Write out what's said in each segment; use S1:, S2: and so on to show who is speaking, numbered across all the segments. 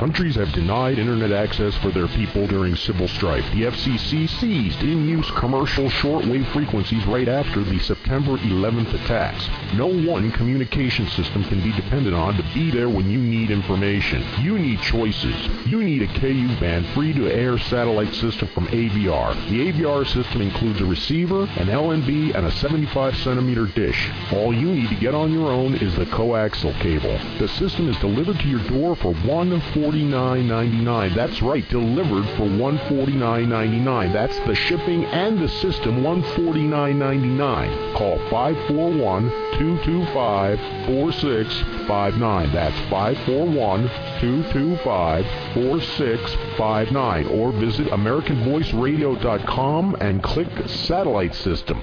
S1: Countries have denied internet access for their people during civil strife. The FCC seized in-use commercial shortwave frequencies right after the September 11th attacks. No one communication system can be depended on to be there when you need information. You need choices. You need a KU-band free-to-air satellite system from AVR. The AVR system includes a receiver, an LNB, and a 75-centimeter dish. All you need to get on your own is the coaxial cable. The system is delivered to your door for $149.99. That's right, delivered for $149.99. That's the shipping and the system, $149.99. Call 541-225-4659. That's 541-225-4659. Or visit AmericanVoiceRadio.com and click Satellite System.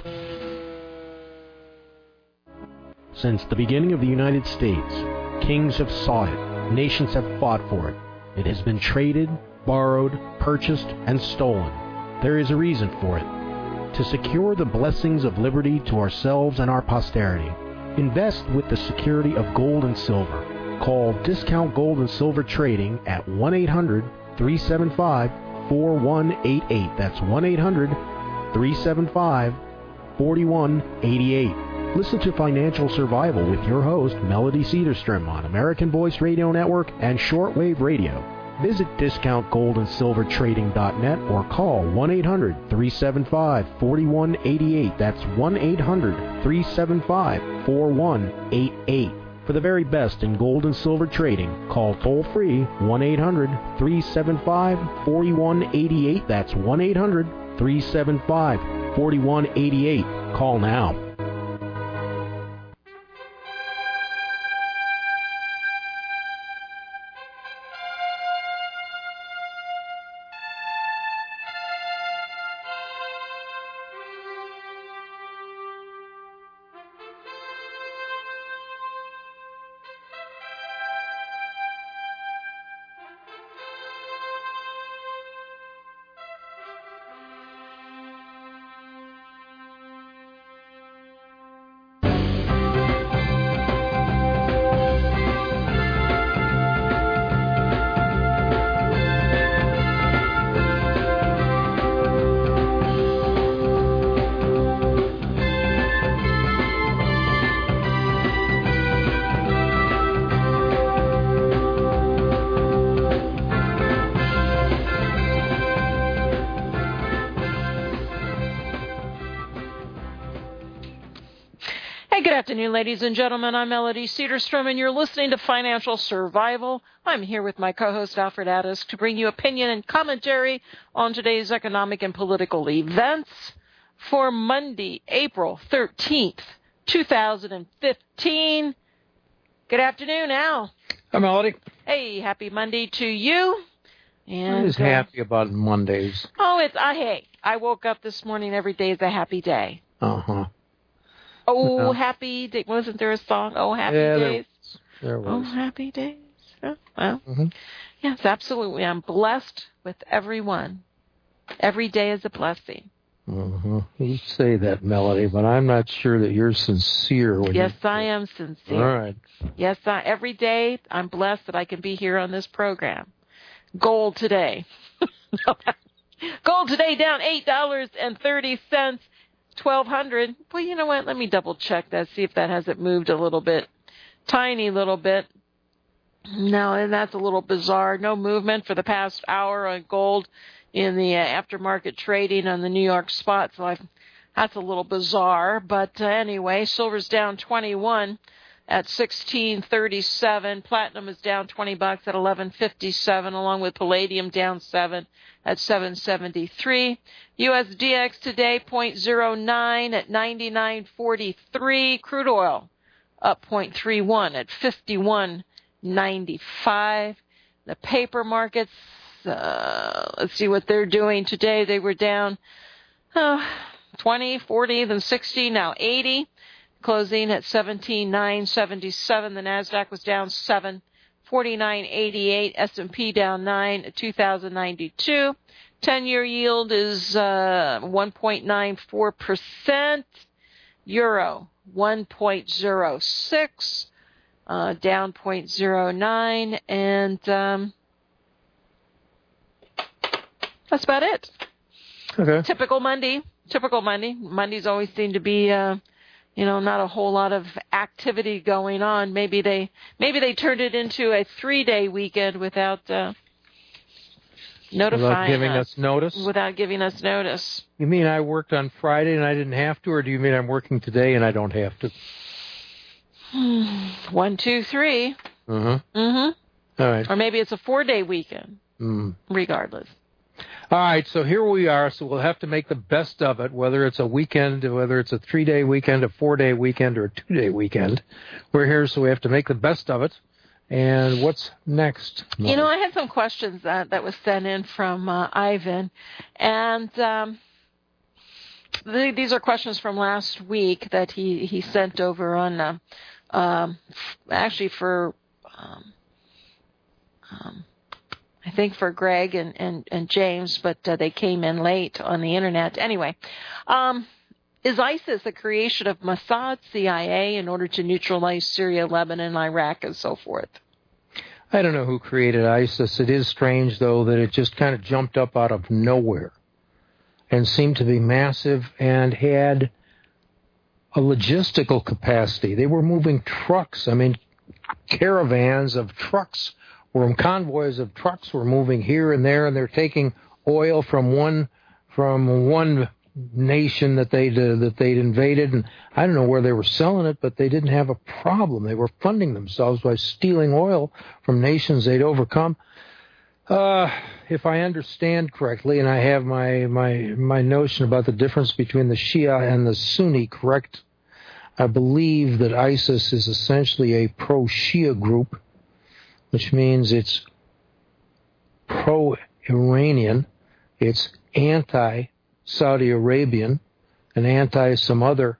S2: Since the beginning of the United States, kings have sought it, nations have fought for it. It has been traded, borrowed, purchased, and stolen. There is a reason for it. To secure the blessings of liberty to ourselves and our posterity, invest with the security of gold and silver. Call Discount Gold and Silver Trading at 1-800-375-4188. That's 1-800-375-4188. Listen to Financial Survival with your host, Melody Cedarstrom, on American Voice Radio Network and Shortwave Radio. Visit DiscountGoldandSilverTrading.net or call 1-800-375-4188. That's 1-800-375-4188. For the very best in gold and silver trading, call toll-free 1-800-375-4188. That's 1-800-375-4188. Call now.
S3: Good afternoon, ladies and gentlemen. I'm Melody Cedarstrom, and you're listening to Financial Survival. I'm here with my co-host, Alfred Addis, to bring you opinion and commentary on today's economic and political events for Monday, April 13th, 2015. Good afternoon, Al.
S4: Hi, Melody.
S3: Hey, happy Monday to you. And
S4: I'm just happy about Mondays.
S3: Oh, I woke up this morning. Every day is a happy day.
S4: Uh-huh.
S3: Oh,
S4: No.
S3: happy day. Wasn't there a song? Oh, happy days.
S4: There was.
S3: Oh, happy days. Oh, well,
S4: Mm-hmm.
S3: Yes, absolutely. I'm blessed with everyone. Every day is a blessing.
S4: Mm-hmm. You say that, Melody, but I'm not sure that you're sincere.
S3: Yes, I am sincere.
S4: All right.
S3: Yes, every day I'm blessed that I can be here on this program. Gold today. Gold today down $8.30. 1,200. Well, you know what? Let me double check that, see if that hasn't moved a little bit. Tiny little bit. No, and that's a little bizarre. No movement for the past hour on gold in the aftermarket trading on the New York spot. So that's a little bizarre. But anyway, silver's down 21 at $16.37. Platinum is down $20 at $11.57, along with palladium down 7 at $7.73. USDX today 0.09 at 99.43. Crude oil up 0.31 at 51.95. The paper markets, let's see what they're doing today. They were down 20, 40, then 60, now 80. Closing at 17,977. The NASDAQ was down 7, 49.88. S&P down 9 at 2,092. 10-year yield is 1.94%. Euro 1.06, down 0.09. And That's about it.
S4: Okay.
S3: Typical Monday. Mondays always seem to be, not a whole lot of activity going on. Maybe they turned it into a 3-day weekend without notifying
S4: Without giving us notice?
S3: Without giving us notice.
S4: You mean I worked on Friday and I didn't have to, or do you mean I'm working today and I don't have to?
S3: 1, 2, 3.
S4: Mm-hmm.
S3: Mm-hmm.
S4: All right.
S3: Or maybe it's a 4-day weekend. Regardless.
S4: All right, so here we are. So we'll have to make the best of it, whether it's a weekend, whether it's a 3-day weekend, a 4-day weekend, or a 2-day weekend. We're here, so we have to make the best of it. And what's next?
S3: I had some questions that was sent in from Ivan, and these are questions from last week that he sent over on actually for I think for Greg and James, but they came in late on the internet. Anyway, is ISIS a creation of Mossad, CIA, in order to neutralize Syria, Lebanon, Iraq, and so forth?
S4: I don't know who created ISIS. It is strange, though, that it just kind of jumped up out of nowhere and seemed to be massive and had a logistical capacity. They were moving trucks. I mean, caravans of trucks, convoys of trucks were moving here and there, and they're taking oil from one nation that they'd invaded, and I don't know where they were selling it, but they didn't have a problem. They were funding themselves by stealing oil from nations they'd overcome. If I understand correctly, and I have my notion about the difference between the Shia and the Sunni correct, I believe that ISIS is essentially a pro-Shia group, which means it's pro-Iranian, it's anti-Saudi Arabian, and anti some other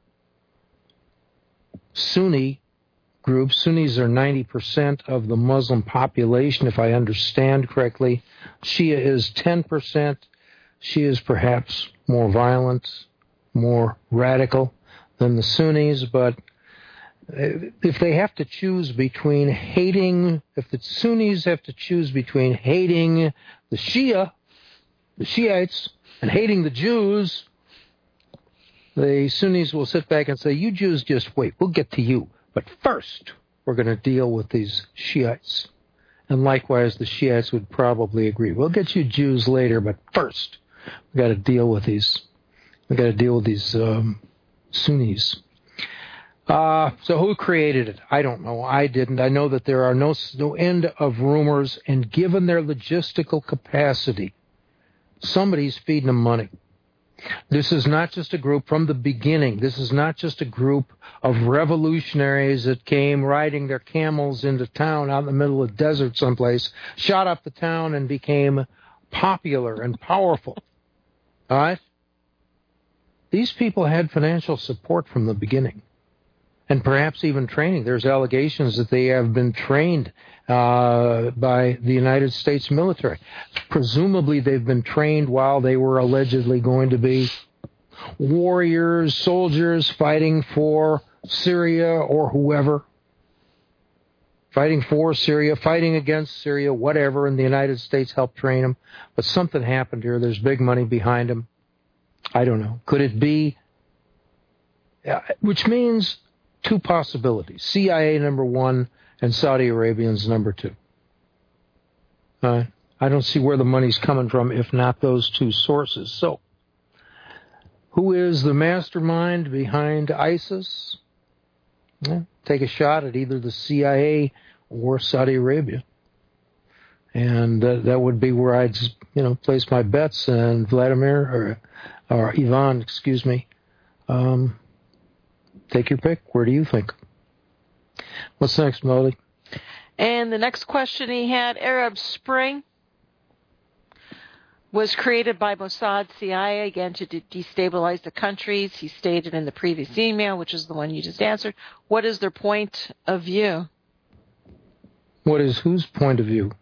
S4: Sunni groups. Sunnis are 90% of the Muslim population, if I understand correctly. Shia is 10%. Shia is perhaps more violent, more radical than the Sunnis, but if they have to choose between if the Sunnis have to choose between hating the Shiites, and hating the Jews, the Sunnis will sit back and say, you Jews just wait, we'll get to you. But first, we're going to deal with these Shiites. And likewise, the Shiites would probably agree. We'll get you Jews later, but first, we've got to deal with these Sunnis. So who created it? I don't know. I didn't. I know that there are no end of rumors, and given their logistical capacity, somebody's feeding them money. This is not just a group from the beginning. This is not just a group of revolutionaries that came riding their camels into town out in the middle of the desert someplace, shot up the town, and became popular and powerful. All right? These people had financial support from the beginning, and perhaps even training. There's allegations that they have been trained by the United States military. Presumably they've been trained while they were allegedly going to be warriors, soldiers fighting for Syria or whoever. Fighting for Syria, fighting against Syria, whatever, and the United States helped train them. But something happened here. There's big money behind them. I don't know. Could it be? Which means two possibilities. CIA number one and Saudi Arabians number two. I don't see where the money's coming from if not those two sources. So, who is the mastermind behind ISIS? Take a shot at either the CIA or Saudi Arabia. And that would be where I'd, place my bets. And Vladimir, or Ivan, excuse me, take your pick. Where do you think? What's next, Melody?
S3: And the next question he had, Arab Spring was created by Mossad CIA, again, to destabilize the countries. He stated in the previous email, which is the one you just answered. What is their point of view?
S4: What is whose point of view?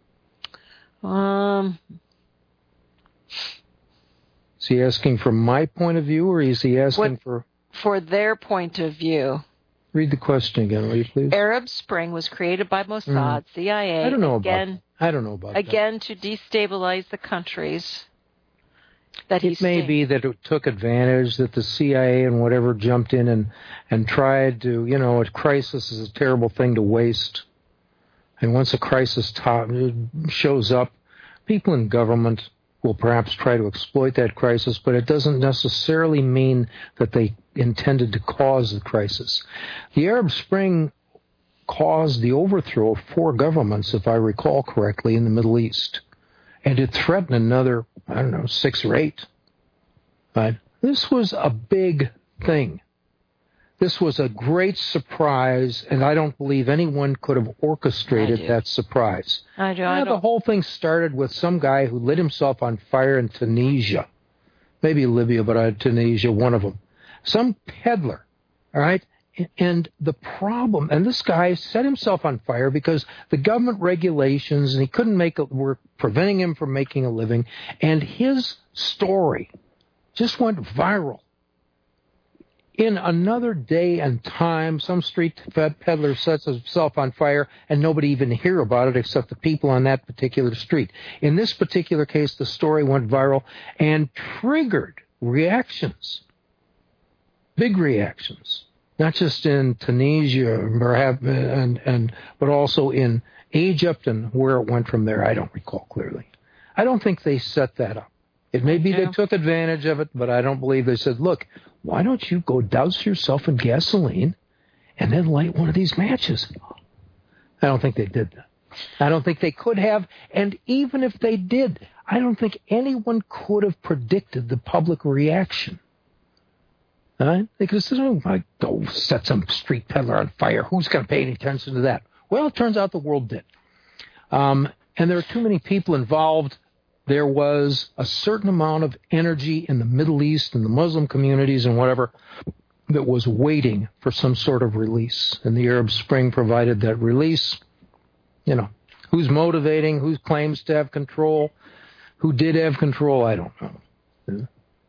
S4: Is he asking from my point of view, or is he asking
S3: for their point of view?
S4: Read the question again, will you please?
S3: Arab Spring was created by Mossad, CIA.
S4: I don't know about that.
S3: Again, to destabilize the countries. that
S4: it may be that it took advantage, that the CIA and whatever jumped in and tried to, a crisis is a terrible thing to waste. And once a crisis shows up, people in government will perhaps try to exploit that crisis, but it doesn't necessarily mean that they intended to cause the crisis. The Arab Spring caused the overthrow of 4 governments, if I recall correctly, in the Middle East. And it threatened another, 6 or 8. But this was a big thing. This was a great surprise, and I don't believe anyone could have orchestrated that surprise.
S3: I do.
S4: The whole thing started with some guy who lit himself on fire in Tunisia. Maybe Libya, but Tunisia, one of them. Some peddler, all right? And the problem, and this guy set himself on fire because the government regulations, and he couldn't were preventing him from making a living, and his story just went viral. In another day and time, some street peddler sets himself on fire, and nobody even hear about it except the people on that particular street. In this particular case, the story went viral and triggered reactions, big reactions, not just in Tunisia, but also in Egypt, and where it went from there, I don't recall clearly. I don't think they set that up. It may be they took advantage of it, but I don't believe they said, look, why don't you go douse yourself in gasoline and then light one of these matches? I don't think they did that. I don't think they could have. And even if they did, I don't think anyone could have predicted the public reaction. They could have said, go set some street peddler on fire. Who's going to pay any attention to that? Well, it turns out the world did. And there are too many people involved. There was a certain amount of energy in the Middle East and the Muslim communities and whatever that was waiting for some sort of release. And the Arab Spring provided that release. Who's motivating, who claims to have control, who did have control, I don't know.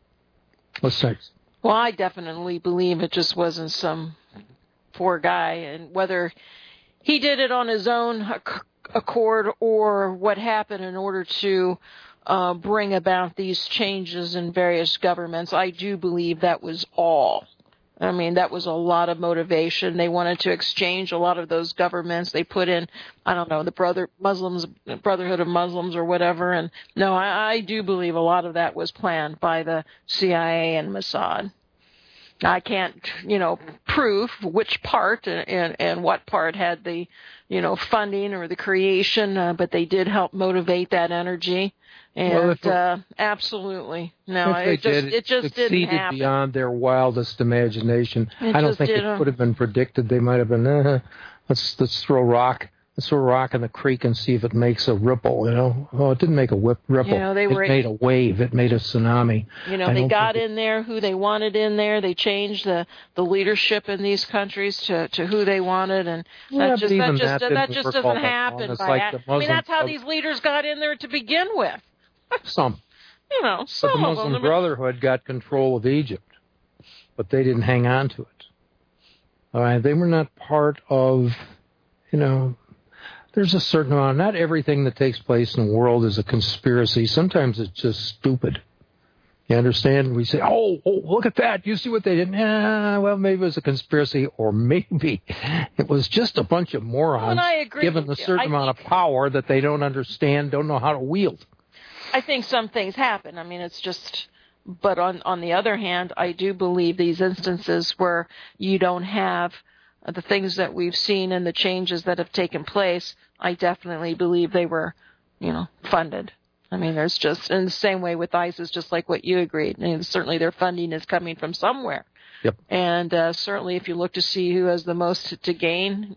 S4: What's next?
S3: Well, I definitely believe it just wasn't some poor guy, and whether he did it on his own accord or what happened in order to bring about these changes in various governments, I do believe that was all. I mean, that was a lot of motivation. They wanted to exchange a lot of those governments. They put in, the Brotherhood of Muslims or whatever. And no, I do believe a lot of that was planned by the CIA and Mossad. I can't, prove which part and what part had the, funding or the creation, but they did help motivate that energy. And absolutely, no, it just didn't happen.
S4: Beyond their wildest imagination. I don't think it could have been predicted. They might have been, let's throw a rock. Let's throw a rock in the creek and see if it makes a ripple, Oh, it didn't make a ripple. It made a wave. It made a tsunami.
S3: They got in there who they wanted in there. They changed the leadership in these countries to who they wanted, and that just doesn't happen. That's how these leaders got in there to begin with.
S4: Some.
S3: Some
S4: but the Muslim Brotherhood got control of Egypt, but they didn't hang on to it. All right, they were not part of, there's a certain amount. Not everything that takes place in the world is a conspiracy. Sometimes it's just stupid. You understand? We say, oh, look at that. You see what they did? Well, maybe it was a conspiracy, or maybe it was just a bunch of morons given a certain amount of power that they don't understand, don't know how to wield.
S3: I think some things happen. I mean, it's just, but on the other hand, I do believe these instances where you don't have the things that we've seen and the changes that have taken place, I definitely believe they were, funded. I mean, there's just, in the same way with ISIS, just like what you agreed. I mean, certainly their funding is coming from somewhere.
S4: Yep.
S3: And certainly if you look to see who has the most to gain,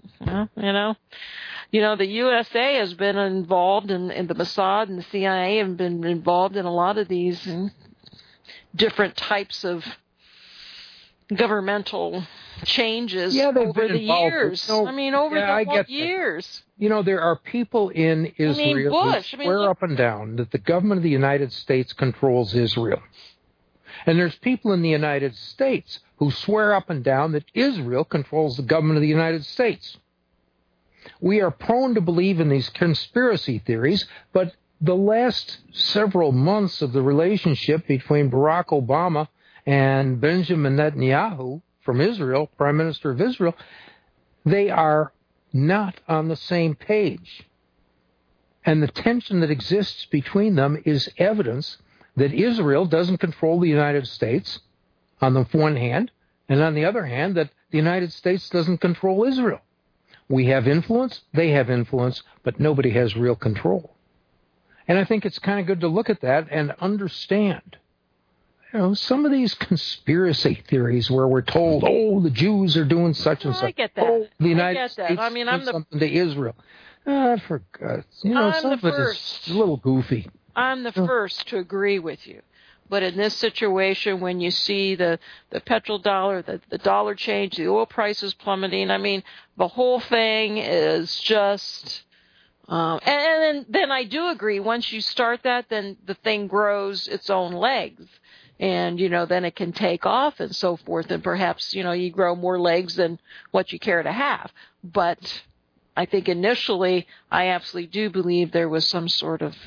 S3: the USA has been involved in the Mossad and the CIA have been involved in a lot of these different types of governmental changes over the years. Over the years.
S4: There are people in Israel who swear up and down that the government of the United States controls Israel. And there's people in the United States who swear up and down that Israel controls the government of the United States. We are prone to believe in these conspiracy theories, but the last several months of the relationship between Barack Obama and Benjamin Netanyahu from Israel, Prime Minister of Israel, they are not on the same page. And the tension that exists between them is evidence that Israel doesn't control the United States on the one hand, and on the other hand, that the United States doesn't control Israel. We have influence, they have influence, but nobody has real control. And I think it's kind of good to look at that and understand, some of these conspiracy theories where we're told, the Jews are doing such and such.
S3: I get that.
S4: The United States
S3: I mean, I'm
S4: something to Israel. For God's sake, some of it is a little goofy.
S3: I'm the first to agree with you. But in this situation, when you see the petrodollar, the dollar change, the oil prices plummeting, I mean, the whole thing is just... and then I do agree, once you start that, then the thing grows its own legs. And, then it can take off and so forth. And perhaps, you grow more legs than what you care to have. But I think initially, I absolutely do believe there was some sort of,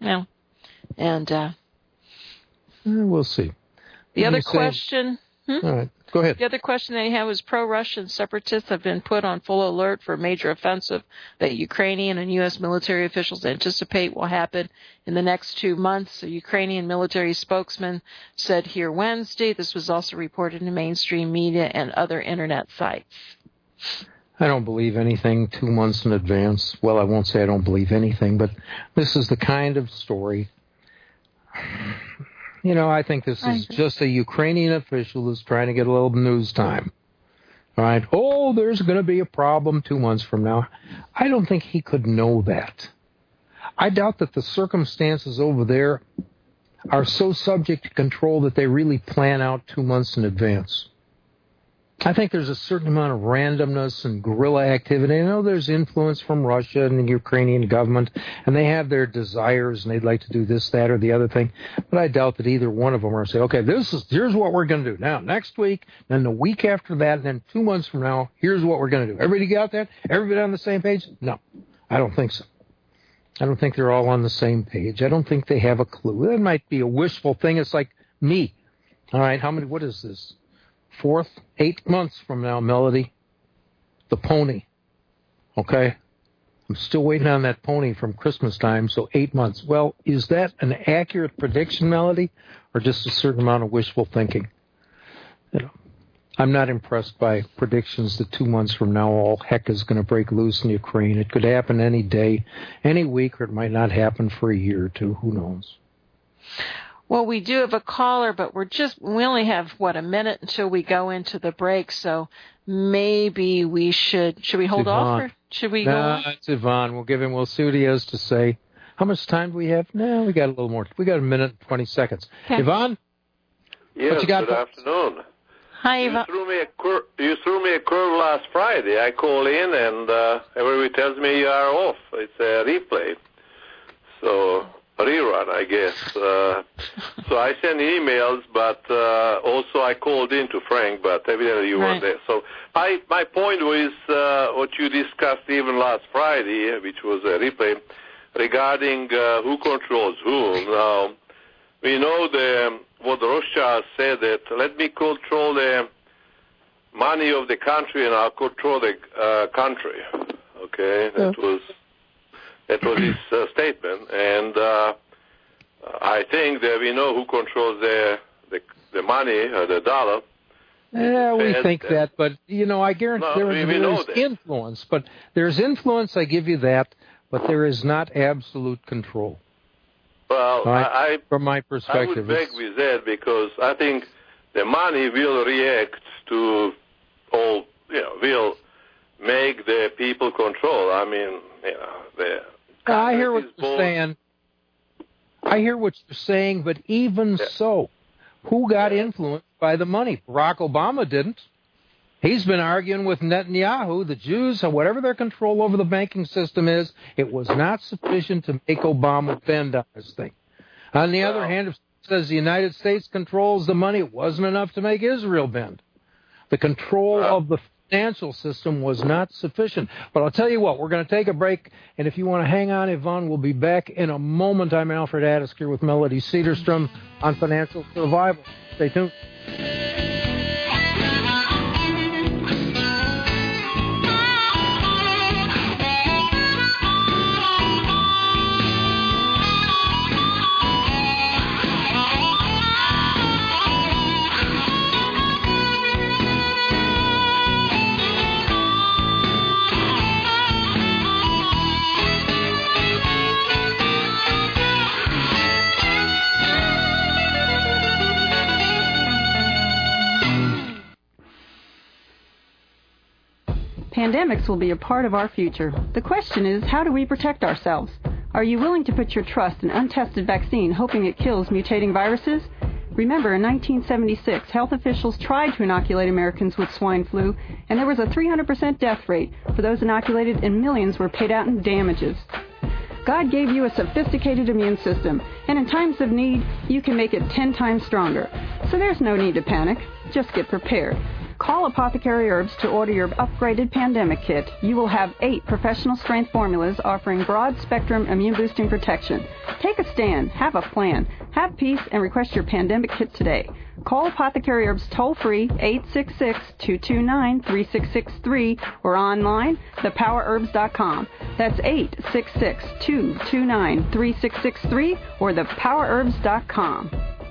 S4: we'll see.
S3: The other question...
S4: All right, go ahead.
S3: The other question they have is pro-Russian separatists have been put on full alert for a major offensive that Ukrainian and U.S. military officials anticipate will happen in the next 2 months. A Ukrainian military spokesman said here Wednesday. This was also reported in mainstream media and other Internet sites.
S4: I don't believe anything 2 months in advance. Well, I won't say I don't believe anything, but this is the kind of story... I think this is just a Ukrainian official who's trying to get a little news time. All right. There's going to be a problem 2 months from now. I don't think he could know that. I doubt that the circumstances over there are so subject to control that they really plan out 2 months in advance. I think there's a certain amount of randomness and guerrilla activity. I know there's influence from Russia and the Ukrainian government, and they have their desires, and they'd like to do this, that, or the other thing. But I doubt that either one of them are saying, okay, here's what we're going to do. Now, next week, then the week after that, and then 2 months from now, here's what we're going to do. Everybody got that? Everybody on the same page? No, I don't think so. I don't think they're all on the same page. I don't think they have a clue. That might be a wishful thing. It's like me. All right, what is this? 8 months from now, Melody, the pony, okay? I'm still waiting on that pony from Christmas time, so 8 months. Well, is that an accurate prediction, Melody, or just a certain amount of wishful thinking? I'm not impressed by predictions that 2 months from now all heck is going to break loose in Ukraine. It could happen any day, any week, or it might not happen for a year or two. Who knows?
S3: Well, we do have a caller, but we only have, a minute until we go into the break, so maybe we should we hold off or should we go on?
S4: It's Yvonne. We'll see what he has to say. How much time do we have? No, we got a little more. We got a minute and 20 seconds.
S3: Okay.
S4: Yvonne?
S5: Yes, good afternoon.
S3: Hi, Yvonne.
S5: You threw me a curve last Friday. I call in and everybody tells me you are off. It's a replay. So... rerun, I guess. So I sent emails, but also I called in to Frank, but evidently you weren't there. So my point was what you discussed even last Friday, which was a replay, regarding who controls whom. Now, we know what the Rothschilds said, that let me control the money of the country and I'll control the country. Okay, that was his statement, and I think that we know who controls the money, the dollar.
S4: Yeah, we think that, but I guarantee there is influence. But there's influence. I give you that, but there is not absolute control.
S5: Well,
S4: right? From my perspective,
S5: I would beg with that because I think the money will react to all. Will make the people control. I mean,
S4: I hear what you're saying. I hear what you're saying, but even so, who got influenced by the money? Barack Obama didn't. He's been arguing with Netanyahu, the Jews, and whatever their control over the banking system is, it was not sufficient to make Obama bend on this thing. On the other hand, if it says the United States controls the money, it wasn't enough to make Israel bend. The control of the financial system was not sufficient. But I'll tell you what, we're going to take a break, and if you want to hang on, Yvonne, we'll be back in a moment. I'm Alfred Addis here with Melody Cedarstrom on Financial Survival. Stay tuned.
S6: Pandemics will be a part of our future. The question is, how do we protect ourselves? Are you willing to put your trust in untested vaccine, hoping it kills mutating viruses? Remember, in 1976, health officials tried to inoculate Americans with swine flu, and there was a 300% death rate for those inoculated, and millions were paid out in damages. God gave you a sophisticated immune system, and in times of need, you can make it 10 times stronger. So there's no need to panic. Just get prepared. Call Apothecary Herbs to order your upgraded pandemic kit. You will have 8 professional-strength formulas offering broad-spectrum immune-boosting protection. Take a stand. Have a plan. Have peace and request your pandemic kit today. Call Apothecary Herbs toll-free 866-229-3663 or online, thepowerherbs.com. That's 866-229-3663 or thepowerherbs.com.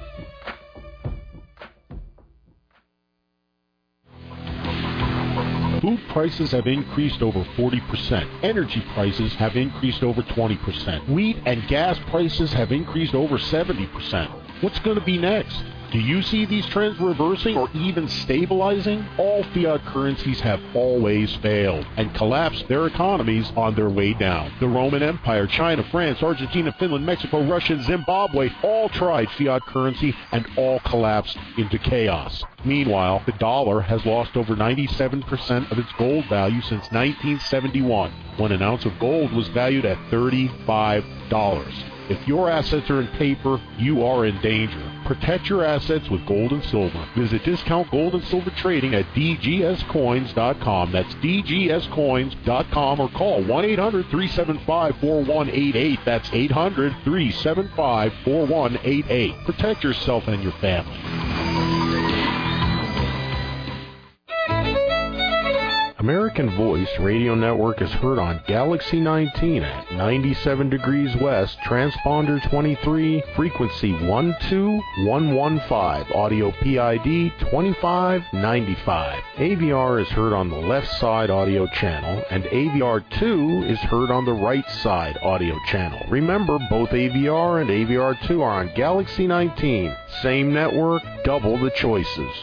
S1: Food prices have increased over 40%. Energy prices have increased over 20%. Wheat and gas prices have increased over 70%. What's going to be next? Do you see these trends reversing or even stabilizing? All fiat currencies have always failed and collapsed their economies on their way down. The Roman Empire, China, France, Argentina, Finland, Mexico, Russia, and Zimbabwe all tried fiat currency and all collapsed into chaos. Meanwhile, the dollar has lost over 97% of its gold value since 1971, when an ounce of gold was valued at $35. If your assets are in paper, you are in danger. Protect your assets with gold and silver. Visit Discount Gold and Silver Trading at dgscoins.com. That's dgscoins.com, or call 1-800-375-4188. That's 800-375-4188. Protect yourself and your family. American Voice Radio Network is heard on Galaxy 19 at 97 degrees west, transponder 23, frequency 12115, audio PID 2595. AVR is heard on the left side audio channel, and AVR 2 is heard on the right side audio channel. Remember, both AVR and AVR 2 are on Galaxy 19. Same network, double the choices.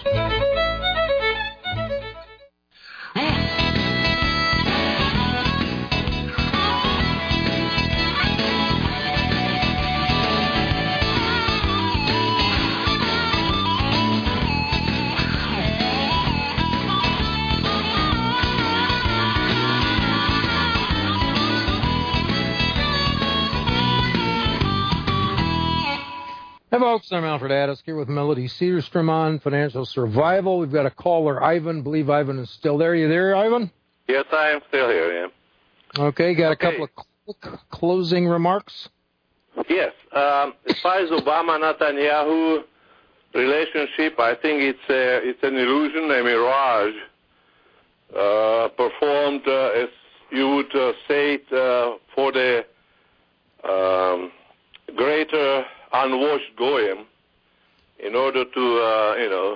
S4: Hey folks, I'm Alfred Addis here with Melody Cedarstrom on Financial Survival. We've got a caller, Ivan. I believe Ivan is still there. You there, Ivan?
S5: Yes, I am still here, yeah.
S4: Okay, got a couple of quick closing remarks?
S5: Yes. As far as Obama-Netanyahu relationship, I think it's an illusion, a mirage, performed, as you would say it, for the greater unwashed goyim, in order to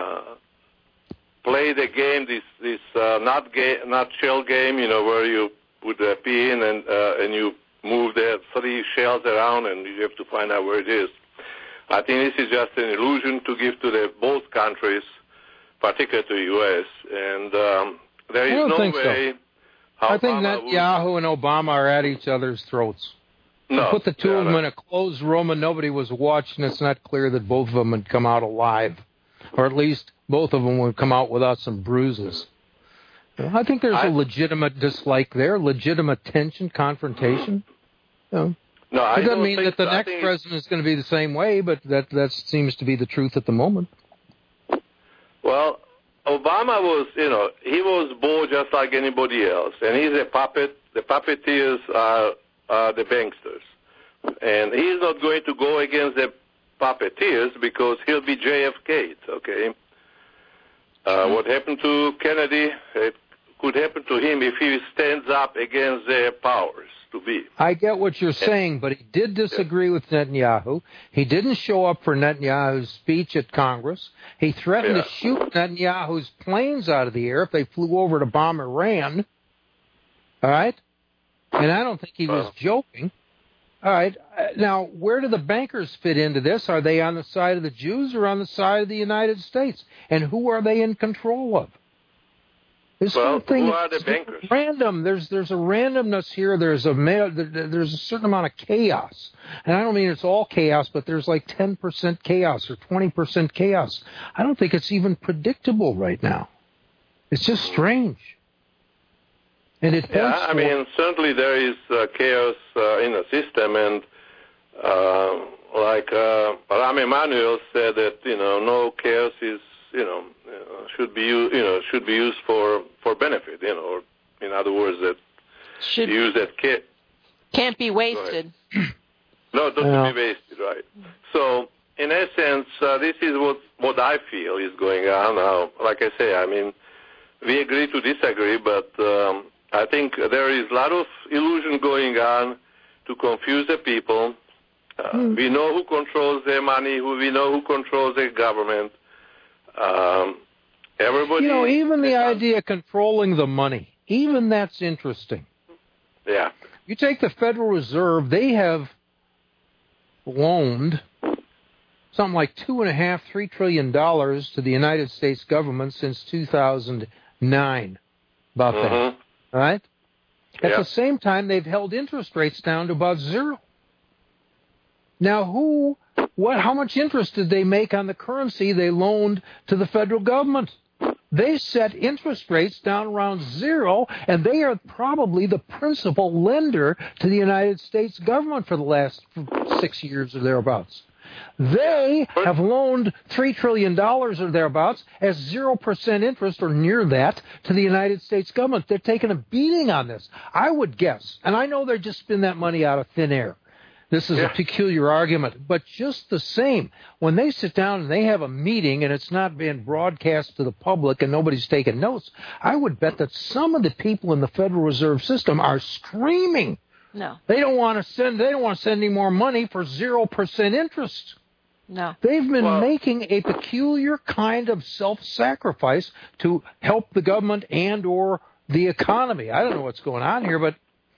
S5: play the game, this nutshell game, where you put a pea in and you move the 3 shells around and you have to find out where it is. I think this is just an illusion to give to both countries, particularly to the U.S. And there is no way.
S4: So. I think Netanyahu and Obama are at each other's throats.
S5: No,
S4: put the two of them in a closed room and nobody was watching. It's not clear that both of them would come out alive, or at least both of them would come out without some bruises. I think there's a legitimate dislike there, legitimate tension, confrontation.
S5: No,
S4: it doesn't mean that the next president is going to be the same way, but that seems to be the truth at the moment.
S5: Well, Obama was, he was bored just like anybody else, and he's a puppet. The puppeteers are the banksters. And he's not going to go against the puppeteers because he'll be JFK, okay? What happened to Kennedy, it could happen to him if he stands up against their powers to be.
S4: I get what you're saying, but he did disagree with Netanyahu. He didn't show up for Netanyahu's speech at Congress. He threatened to shoot Netanyahu's planes out of the air if they flew over to bomb Iran. All right? And I don't think he was joking. All right. Now, where do the bankers fit into this? Are they on the side of the Jews or on the side of the United States? And who are they in control of? This whole thing
S5: who are the bankers?
S4: Random. There's a randomness here. There's a certain amount of chaos, and I don't mean it's all chaos, but there's like 10% chaos or 20% chaos. I don't think it's even predictable right now. It's just strange, and it points.
S5: I mean, certainly there is chaos in the system, and like Rahm Emanuel said that no chaos is should be used for benefit, or in other words, that
S3: should
S5: use that
S3: can't be wasted.
S5: Right. No, doesn't be wasted, right? So, in essence, this is what I feel is going on now. Like I say, I mean, we agree to disagree, but I think there is a lot of illusion going on to confuse the people. We know who controls their money. We know who controls their government. Everybody,
S4: even the idea of controlling the money, even that's interesting.
S5: Yeah.
S4: You take the Federal Reserve, they have loaned something like $2.5–3 trillion to the United States government since 2009. About that, all right? At the same time, they've held interest rates down to about zero. Now, how much interest did they make on the currency they loaned to the federal government? They set interest rates down around zero, and they are probably the principal lender to the United States government for the last 6 years or thereabouts. They have loaned $3 trillion or thereabouts at 0% interest or near that to the United States government. They're taking a beating on this. I would guess, and I know they just spin that money out of thin air. This is a peculiar argument, but just the same, when they sit down and they have a meeting and it's not being broadcast to the public and nobody's taking notes, I would bet that some of the people in the Federal Reserve System are screaming.
S3: No.
S4: They don't want to send any more money for 0% interest.
S3: No.
S4: They've been making a peculiar kind of self-sacrifice to help the government and or the economy. I don't know what's going on here, but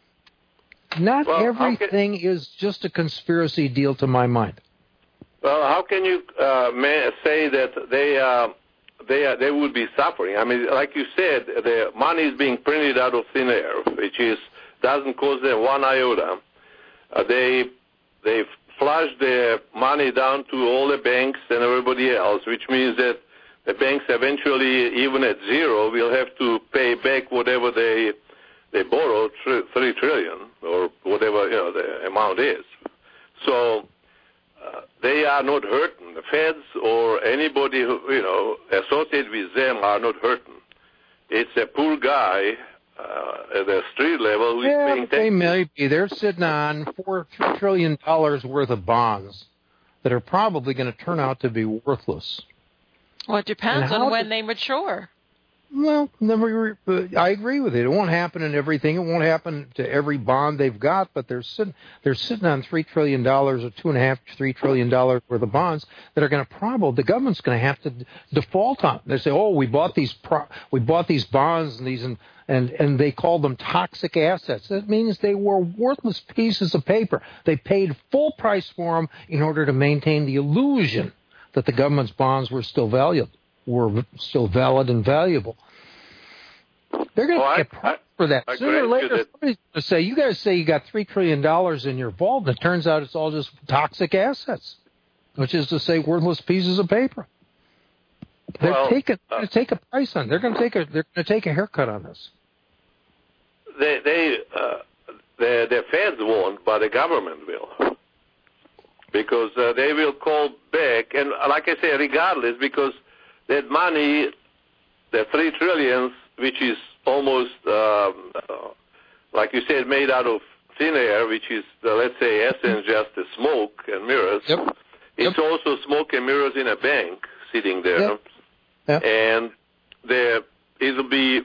S4: not everything is just a conspiracy deal to my mind.
S5: Well, how can you say that they would be suffering? I mean, like you said, the money is being printed out of thin air, which doesn't cost them one iota. They flush their money down to all the banks and everybody else, which means that the banks eventually, even at zero, will have to pay back whatever they borrowed, $3 trillion or whatever the amount is. So they are not hurting. The feds or anybody who associated with them are not hurting. It's a poor guy at the street level who is paying taxes.
S4: They may be. They're sitting on $3 trillion worth of bonds that are probably going to turn out to be worthless.
S3: Well, it depends on when they mature.
S4: Well, I agree with it. It won't happen in everything. It won't happen to every bond they've got, but they're sitting on $3 trillion or $2.5–3 trillion worth of bonds that are going to the government's going to have to default on. They say, we bought these bonds and they call them toxic assets. That means they were worthless pieces of paper. They paid full price for them in order to maintain the illusion that the government's bonds were still valid and valuable. They're going to get price for that. Sooner or later, somebody's going to say, you guys say you got $3 trillion in your vault, and it turns out it's all just toxic assets, which is to say worthless pieces of paper. They're going to take a price on it. They're going to take a haircut on this.
S5: The feds won't, but the government will. Because they will call back, and like I say, regardless, because that money the $3 trillion, which is almost, like you said, made out of thin air, which is, let's say, essence just the smoke and mirrors.
S4: Yep.
S5: It's also smoke and mirrors in a bank sitting there.
S4: Yep. Yep.
S5: And it'll be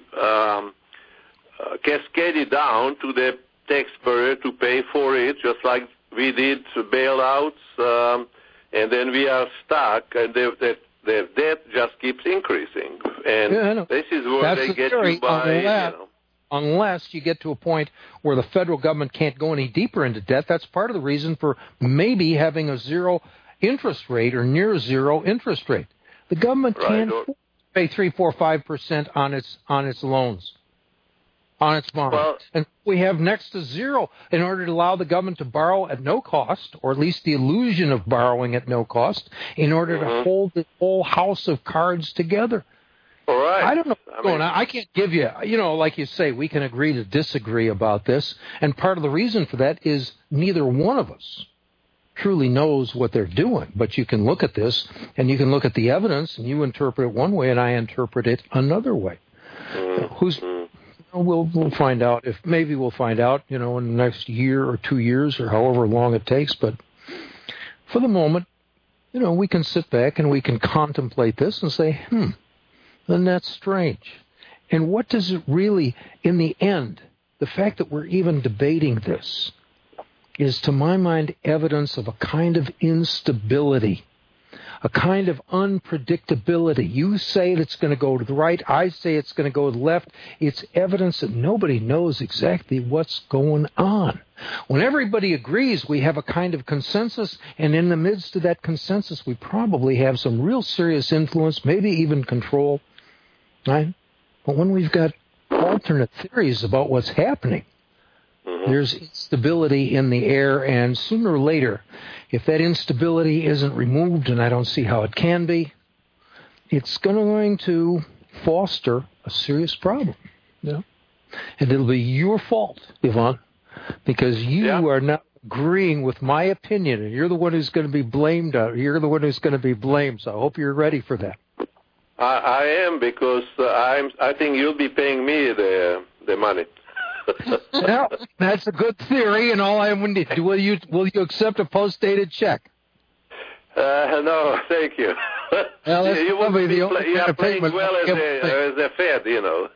S5: cascaded down to the taxpayer to pay for it, just like we did bailouts, and then we are stuck, and the debt just keeps increasing. And this is where
S4: That's
S5: they
S4: the
S5: get
S4: theory,
S5: you by,
S4: unless you get to a point where the federal government can't go any deeper into debt. That's part of the reason for maybe having a zero interest rate or near zero interest rate. The government can't pay 3, 4, 5% on its loans, on its bonds.
S5: Well,
S4: and we have next to zero in order to allow the government to borrow at no cost, or at least the illusion of borrowing at no cost, in order to hold the whole house of cards together.
S5: All right.
S4: I don't know what's going on. I can't give you, like you say, we can agree to disagree about this. And part of the reason for that is neither one of us truly knows what they're doing. But you can look at this, and you can look at the evidence, and you interpret it one way, and I interpret it another way. We'll find out. Maybe we'll find out, in the next year or 2 years or however long it takes. But for the moment, we can sit back and we can contemplate this and say, then that's strange. And what does it really, in the end, the fact that we're even debating this is, to my mind, evidence of a kind of instability, a kind of unpredictability. You say it's going to go to the right, I say it's going to go to the left. It's evidence that nobody knows exactly what's going on. When everybody agrees, we have a kind of consensus, and in the midst of that consensus, we probably have some real serious influence, maybe even control. Right? But when we've got alternate theories about what's happening, there's instability in the air, and sooner or later, if that instability isn't removed, and I don't see how it can be, it's going to foster a serious problem. And it'll be your fault, Yvonne, because you are not agreeing with my opinion, and you're the one who's going to be blamed. You're the one who's going to be blamed, so I hope you're ready for that.
S5: I am, because I think you'll be paying me the money.
S4: Well, that's a good theory, and all I need. Will you accept a post-dated check?
S5: No, thank you.
S4: Well,
S5: you are playing well as a Fed,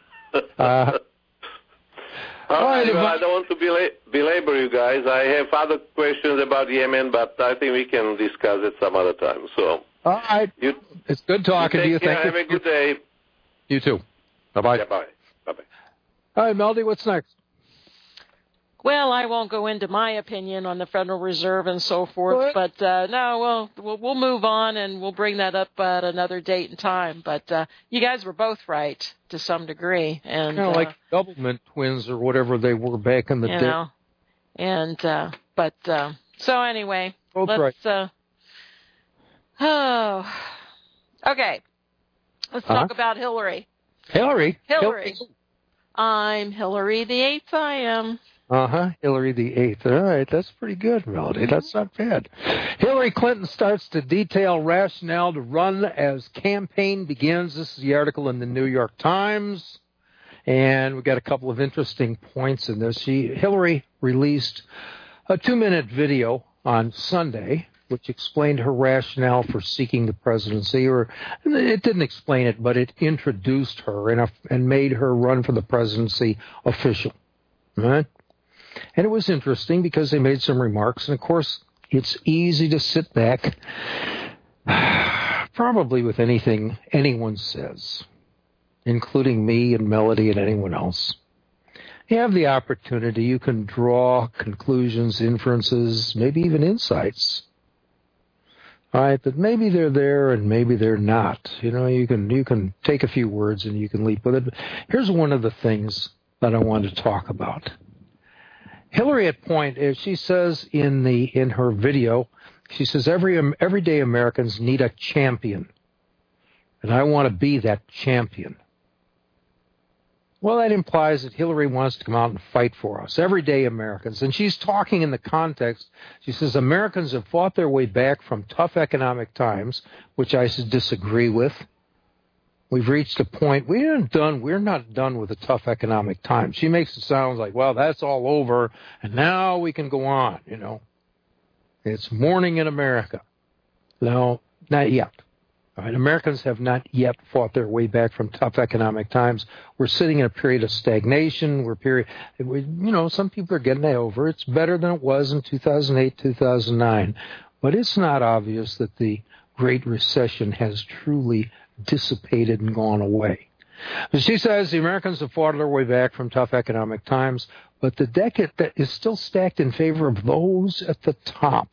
S5: All right, well, I don't want to belabor you guys. I have other questions about Yemen, but I think we can discuss it some other time. So,
S4: all right. It's good talking to you. Thank you.
S5: Have a good day.
S4: You too. Bye-bye.
S5: Yeah, bye. Bye-bye.
S4: All right, Melody, what's next?
S3: Well, I won't go into my opinion on the Federal Reserve and so forth, but we'll move on, and we'll bring that up at another date and time. But you guys were both right to some degree, and
S4: like Doublemint twins or whatever they were back in the day.
S3: And so anyway,
S4: both
S3: let's okay. Let's talk about Hillary.
S4: Hillary.
S3: I'm Hillary the 8th. I am.
S4: Hillary the 8th. All right, that's pretty good, Melody. That's not bad. Hillary Clinton starts to detail rationale to run as campaign begins. This is the article in the New York Times, and we got a couple of interesting points in this. Hillary released a 2-minute video on Sunday, which explained her rationale for seeking the presidency, or it didn't explain it, but it introduced her and made her run for the presidency official. Right? And it was interesting because they made some remarks, and of course, it's easy to sit back, probably with anything anyone says, including me and Melody and anyone else. You have the opportunity. You can draw conclusions, inferences, maybe even insights. All right, but maybe they're there and maybe they're not. You can take a few words and you can leap with it. But here's one of the things that I want to talk about. Hillary at point, she says in her video, she says everyday Americans need a champion, and I want to be that champion. Well, that implies that Hillary wants to come out and fight for us, everyday Americans. And she's talking in the context, she says Americans have fought their way back from tough economic times, which I disagree with. We've reached a point. We're not done with the tough economic times. She makes it sound like, well, that's all over, and now we can go on, It's morning in America. No, not yet. All right, Americans have not yet fought their way back from tough economic times. We're sitting in a period of stagnation. Some people are getting over. It's better than it was in 2008, 2009. But it's not obvious that the Great Recession has truly dissipated and gone away. She says the Americans have fought their way back from tough economic times, but the deck is still stacked in favor of those at the top.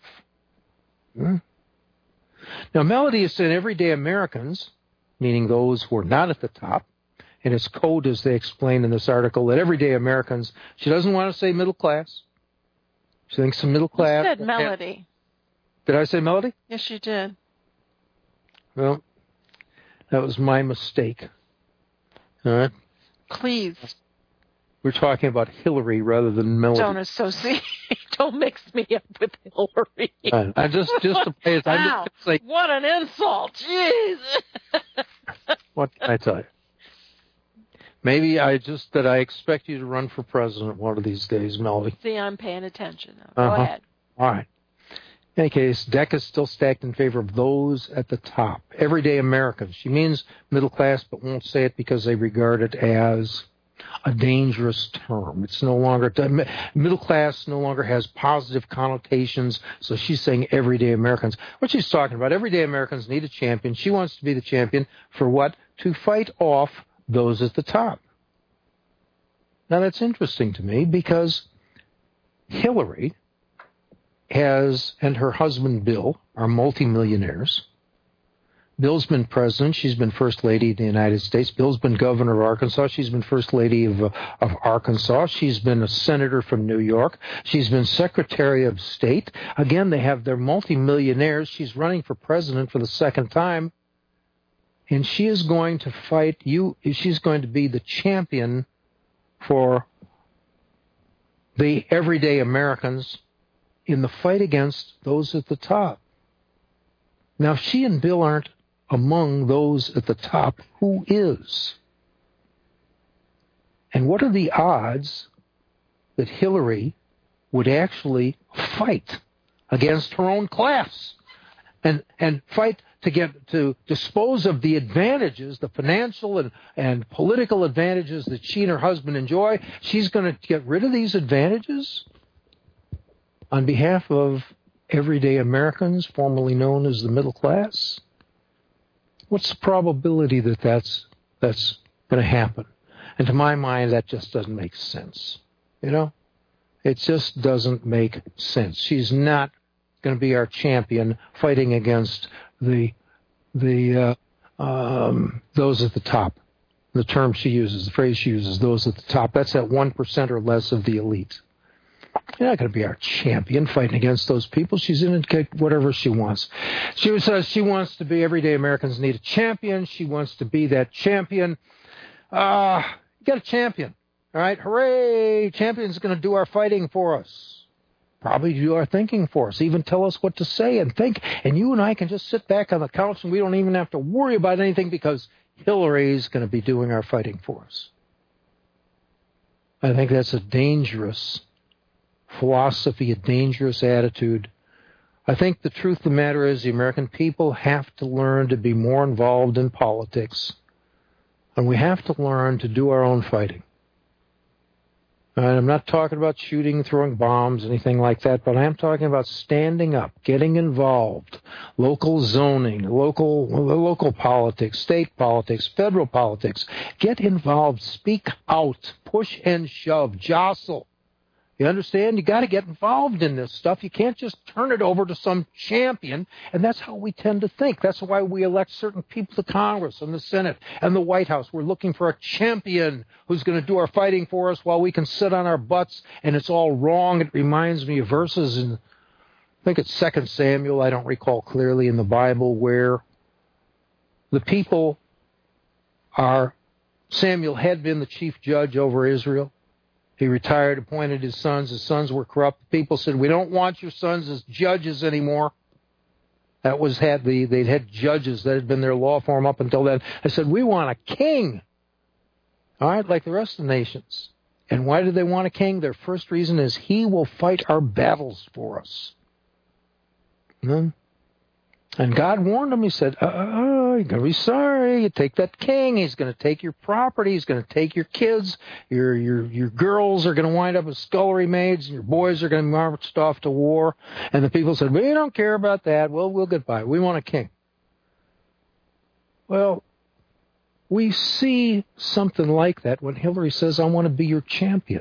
S4: Now, Melody is saying everyday Americans, meaning those who are not at the top, and it's code, as they explain in this article, that everyday Americans, she doesn't want to say middle class. She thinks the middle class.
S3: You said Melody.
S4: Did I say Melody?
S3: Yes, you did.
S4: Well, that was my mistake. All right?
S3: Please.
S4: We're talking about Hillary rather than Melody.
S3: Don't associate. Don't mix me up with Hillary.
S4: I just to play it.
S3: Wow, what an insult. Jeez.
S4: What can I tell you? Maybe I expect you to run for president one of these days, Melody.
S3: See, I'm paying attention now. Go ahead.
S4: All right. In any case, deck is still stacked in favor of those at the top. Everyday Americans. She means middle class, but won't say it because they regard it as a dangerous term. It's no longer, middle class no longer has positive connotations, so she's saying everyday Americans. What she's talking about, everyday Americans need a champion. She wants to be the champion for what? To fight off those at the top. Now that's interesting to me because Hillary and her husband Bill are multimillionaires. Bill's been president. She's been first lady of the United States. Bill's been governor of Arkansas. She's been first lady of Arkansas. She's been a senator from New York. She's been secretary of state. Again, they're multimillionaires. She's running for president for the second time. And she is going to fight you. She's going to be the champion for the everyday Americans in the fight against those at the top. Now, if she and Bill aren't among those at the top, who is? And what are the odds that Hillary would actually fight against her own class and fight to dispose of the advantages, the financial and political advantages that she and her husband enjoy? She's going to get rid of these advantages on behalf of everyday Americans, formerly known as the middle class? What's the probability that that's going to happen? And to my mind, that just doesn't make sense. It just doesn't make sense. She's not going to be our champion fighting against those at the top. The term she uses, the phrase she uses, those at the top. That's that 1% or less of the elite. You're not going to be our champion fighting against those people. She's in and get whatever she wants. She says she wants to be, everyday Americans need a champion. She wants to be that champion. You got a champion. All right, hooray. Champion's going to do our fighting for us. Probably do our thinking for us. Even tell us what to say and think. And you and I can just sit back on the couch and we don't even have to worry about anything because Hillary's going to be doing our fighting for us. I think that's a dangerous philosophy, a dangerous attitude. I think the truth of the matter is the American people have to learn to be more involved in politics, and we have to learn to do our own fighting. And I'm not talking about shooting, throwing bombs, anything like that, but I am talking about standing up, getting involved, local zoning, local politics, state politics, federal politics. Get involved, speak out, push and shove, jostle. You understand? You got to get involved in this stuff. You can't just turn it over to some champion, and that's how we tend to think. That's why we elect certain people to Congress and the Senate and the White House. We're looking for a champion who's going to do our fighting for us while we can sit on our butts, and it's all wrong. It reminds me of verses in, I think it's 2 Samuel, I don't recall clearly, in the Bible, where the people Samuel had been the chief judge over Israel. He retired, appointed his sons. His sons were corrupt. The people said, we don't want your sons as judges anymore. They'd had judges that had been their law firm up until then. I said, we want a king. All right, like the rest of the nations. And why do they want a king? Their first reason is he will fight our battles for us. And God warned them. He said, you're going to be sorry. You take that king. He's going to take your property. He's going to take your kids. Your girls are going to wind up as scullery maids, and your boys are going to be marched off to war. And the people said, we don't care about that. We'll get by. We want a king. Well, we see something like that when Hillary says, I want to be your champion.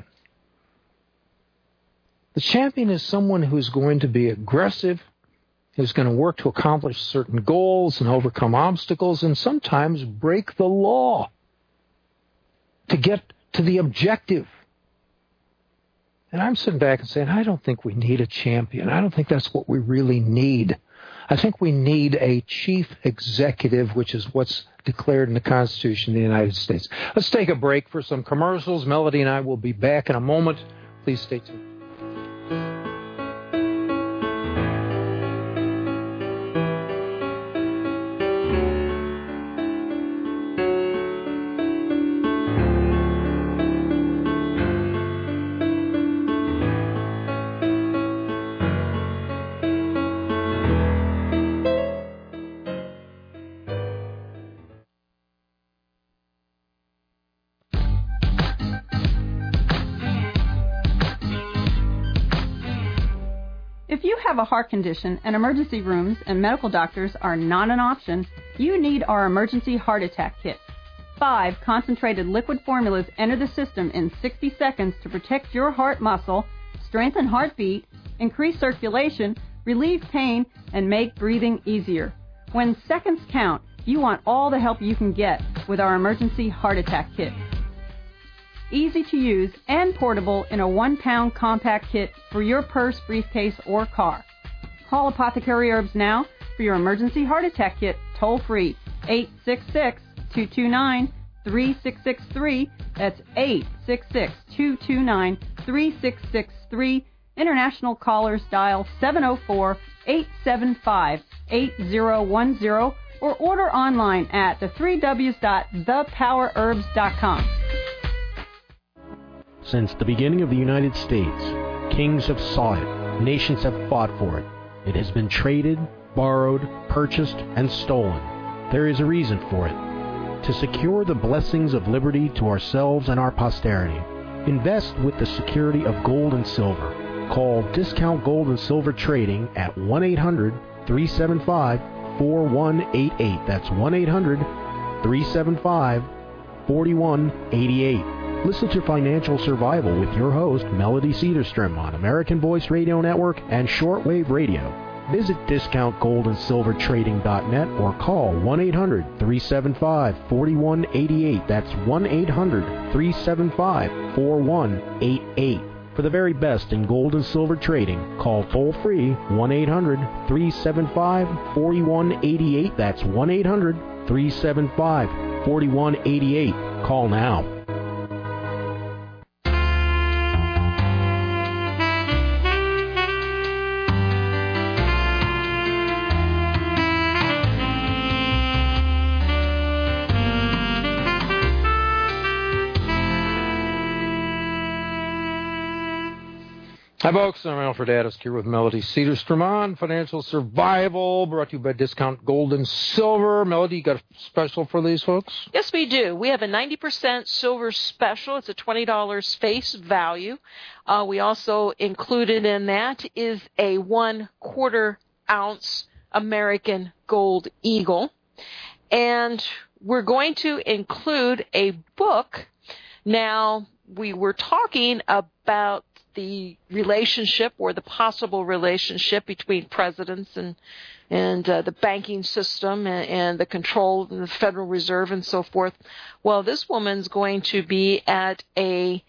S4: The champion is someone who's going to be aggressive, who's going to work to accomplish certain goals and overcome obstacles and sometimes break the law to get to the objective. And I'm sitting back and saying, I don't think we need a champion. I don't think that's what we really need. I think we need a chief executive, which is what's declared in the Constitution of the United States. Let's take a break for some commercials. Melody and I will be back in a moment. Please stay tuned.
S6: If you have a heart condition and emergency rooms and medical doctors are not an option, you need our emergency heart attack kit. 5 concentrated liquid formulas enter the system in 60 seconds to protect your heart muscle, strengthen heartbeat, increase circulation, relieve pain, and make breathing easier. When seconds count, you want all the help you can get with our emergency heart attack kit. Easy to use and portable in a 1-pound compact kit for your purse, briefcase, or car. Call Apothecary Herbs now for your emergency heart attack kit toll free, 866-229-3663. That's 866-229-3663. International callers dial 704-875-8010 or order online at the3ws.thepowerherbs.com.
S2: Since the beginning of the United States, kings have sought it, nations have fought for it. It has been traded, borrowed, purchased, and stolen. There is a reason for it. To secure the blessings of liberty to ourselves and our posterity, invest with the security of gold and silver. Call Discount Gold and Silver Trading at 1-800-375-4188. That's 1-800-375-4188. Listen to Financial Survival with your host, Melody Cedarstrom, on American Voice Radio Network and Shortwave Radio. Visit DiscountGoldandSilverTrading.net or call 1-800-375-4188. That's 1-800-375-4188. For the very best in gold and silver trading, call toll-free 1-800-375-4188. That's 1-800-375-4188. Call now.
S4: Hi, folks. I'm Alfred Addis here with Melody Cedarstrom on Financial Survival, brought to you by Discount Gold and Silver. Melody, you got a special for these folks?
S3: Yes, we do. We have a 90% silver special. It's a $20 face value. We also included in that is a 1/4 ounce American Gold Eagle. And we're going to include a book. Now, we were talking about the relationship or the possible relationship between presidents and the banking system and the control of the Federal Reserve and so forth. Well, this woman's going to be at a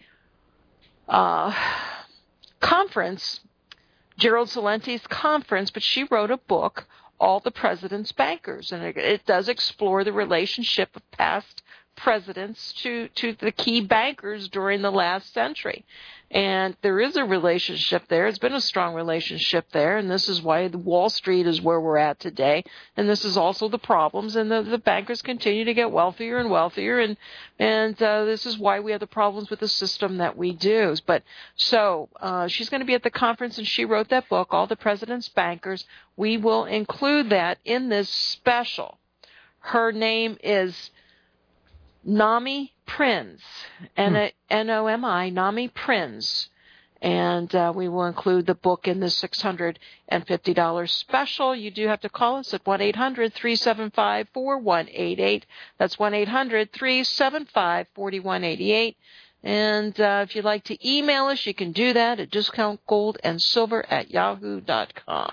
S3: conference, Gerald Celenti's conference, but she wrote a book, All the President's Bankers, and it does explore the relationship of past presidents to the key bankers during the last century. And there is a relationship there. It's been a strong relationship there, and this is why Wall Street is where we're at today. And this is also the problems, and the bankers continue to get wealthier and wealthier, and this is why we have the problems with the system that we do. But so she's going to be at the conference, and she wrote that book, All the President's Bankers. We will include that in this special. Her name is Nomi Prins, N-O-M-I, Nomi Prins, and we will include the book in the $650 special. You do have to call us at 1-800-375-4188. That's 1-800-375-4188. And if you'd like to email us, you can do that at discountgoldandsilver@yahoo.com.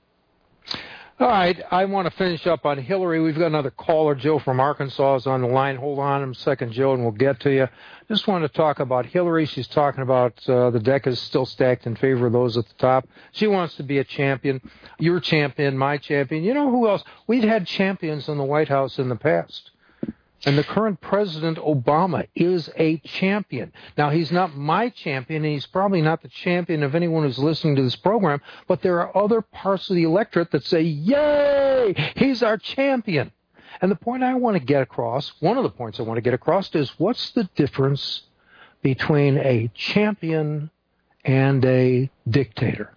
S4: All right, I want to finish up on Hillary. We've got another caller. Joe from Arkansas is on the line. Hold on a second, Joe, and we'll get to you. Just wanted to talk about Hillary. She's talking about the deck is still stacked in favor of those at the top. She wants to be a champion. Your champion, my champion. You know who else? We've had champions in the White House in the past. And the current President Obama is a champion. Now, he's not my champion, and he's probably not the champion of anyone who's listening to this program, but there are other parts of the electorate that say, yay, he's our champion. And the point I want to get across, one of the points I want to get across is what's the difference between a champion and a dictator?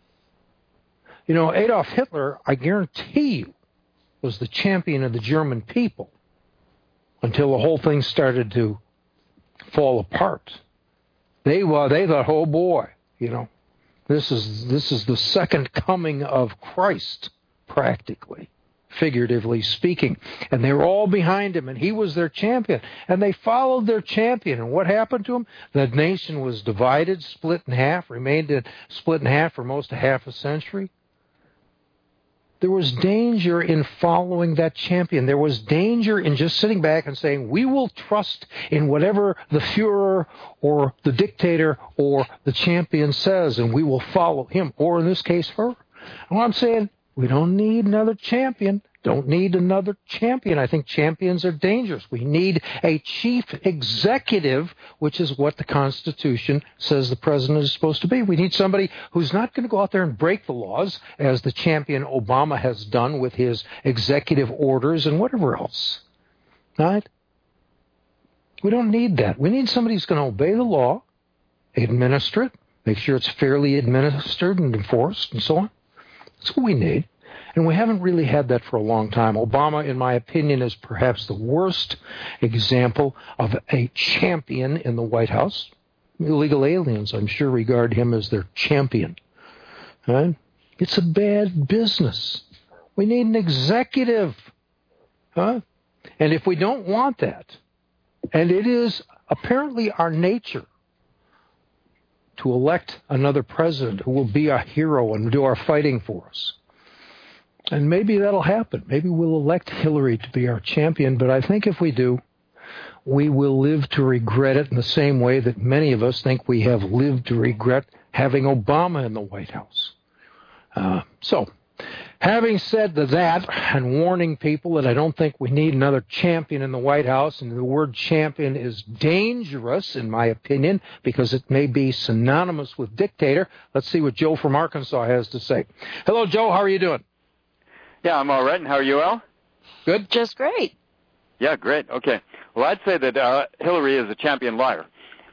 S4: You know, Adolf Hitler, I guarantee you, was the champion of the German people, until the whole thing started to fall apart. They thought, oh boy, you know, this is the second coming of Christ, practically, figuratively speaking. And they were all behind him, and he was their champion. And they followed their champion. And what happened to him? The nation was divided, split in half, remained split in half for most of half a century. There was danger in following that champion. There was danger in just sitting back and saying, we will trust in whatever the Führer or the dictator or the champion says, and we will follow him, or in this case, her. And I'm saying, we don't need another champion. Don't need another champion. I think champions are dangerous. We need a chief executive, which is what the Constitution says the president is supposed to be. We need somebody who's not going to go out there and break the laws, as the champion Obama has done with his executive orders and whatever else. Right? We don't need that. We need somebody who's going to obey the law, administer it, make sure it's fairly administered and enforced, and so on. That's what we need. And we haven't really had that for a long time. Obama, in my opinion, is perhaps the worst example of a champion in the White House. Illegal aliens, I'm sure, regard him as their champion. Right? It's a bad business. We need an executive. Huh? And if we don't want that, and it is apparently our nature to elect another president who will be our hero and do our fighting for us, and maybe that'll happen. Maybe we'll elect Hillary to be our champion, but I think if we do, we will live to regret it in the same way that many of us think we have lived to regret having Obama in the White House. So, having said that, and warning people that I don't think we need another champion in the White House, and the word champion is dangerous, in my opinion, because it may be synonymous with dictator, let's see what Joe from Arkansas has to say. Hello, Joe. How are you doing?
S7: Yeah, I'm all right. And how are you, Al?
S4: Good.
S3: Just great.
S7: Yeah, great. Okay. Well, I'd say that Hillary is a champion liar.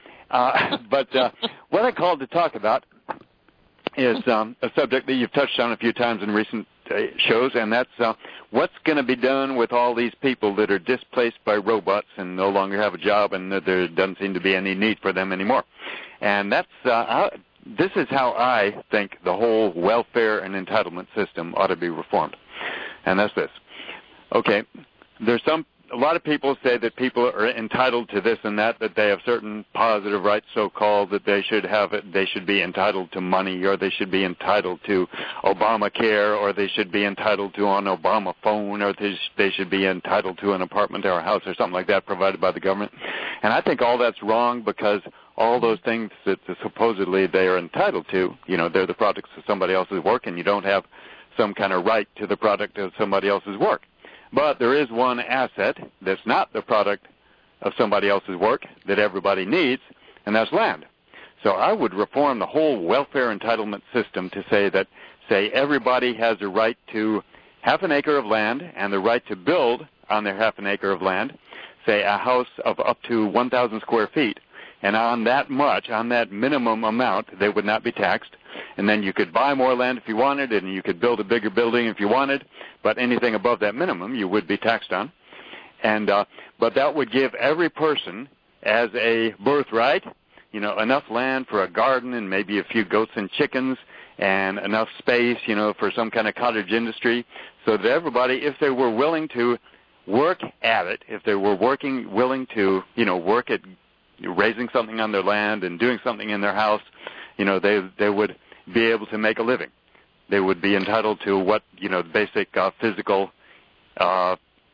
S7: But what I called to talk about is a subject that you've touched on a few times in recent shows, and that's what's going to be done with all these people that are displaced by robots and no longer have a job, and that there doesn't seem to be any need for them anymore. And that's this is how I think the whole welfare and entitlement system ought to be reformed. And that's this. Okay, there's a lot of people say that people are entitled to this and that they have certain positive rights, so-called, that they should be entitled to money, or they should be entitled to Obamacare, or they should be entitled to an Obama phone, or they should be entitled to an apartment or a house or something like that provided by the government. And I think all that's wrong, because all those things that supposedly they are entitled to, they're the products of somebody else's work, and you don't have some kind of right to the product of somebody else's work. But there is one asset that's not the product of somebody else's work that everybody needs, and that's land. So I would reform the whole welfare entitlement system to say that, everybody has a right to half an acre of land and the right to build on their half an acre of land, say a house of up to 1,000 square feet. And on that minimum amount, they would not be taxed. And then you could buy more land if you wanted, and you could build a bigger building if you wanted. But anything above that minimum, you would be taxed on. And but that would give every person as a birthright, enough land for a garden and maybe a few goats and chickens, and enough space, for some kind of cottage industry, so that everybody, if they were willing to work at it, if they were willing to, work at raising something on their land and doing something in their house, they would be able to make a living. They would be entitled to what, basic physical, raw